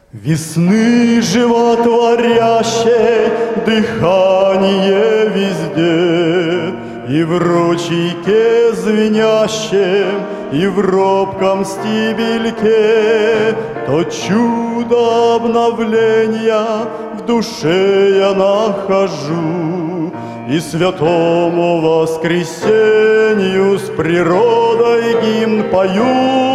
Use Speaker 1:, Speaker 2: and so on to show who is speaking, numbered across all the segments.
Speaker 1: Весны животворящее дыхание везде, и в ручейке звенящем, и в робком стебельке то чудо обновления в душе я нахожу, и святому воскресенью с природой гимн пою.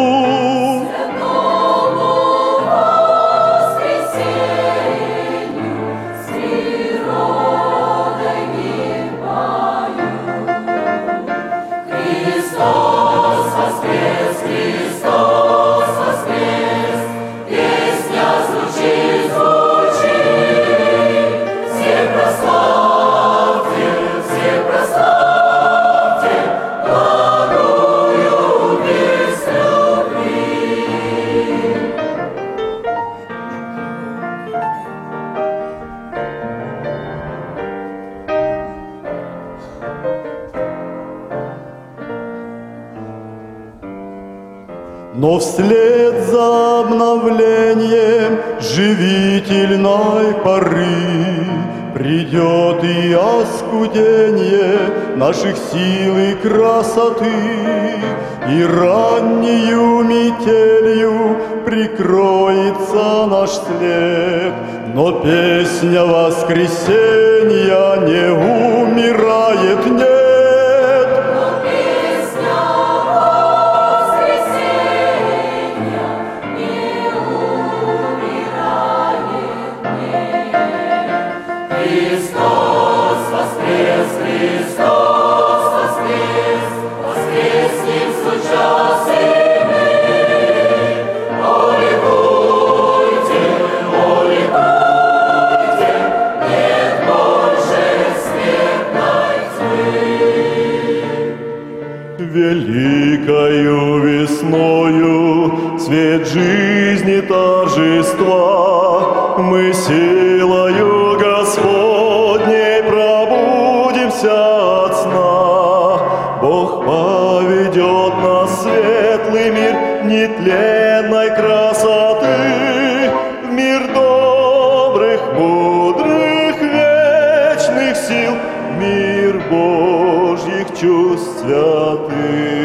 Speaker 1: Но вслед за обновлением живительной поры придет и оскудение наших сил и красоты, и раннею метелью прикроется наш след, но песня воскресенья не умирает, нет.
Speaker 2: Христос воскрес, Христос воскрес, воскреснем сейчас и мы. О, ликуйте, нет больше смертной тьмы.
Speaker 1: Великою весною свет жизни торжества мы силою Господней пробудимся от сна. Бог поведет нас в светлый мир нетленной красоты, в мир добрых, мудрых, вечных сил, мир Божьих чувств святых.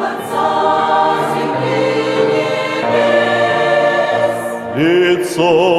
Speaker 1: Лицо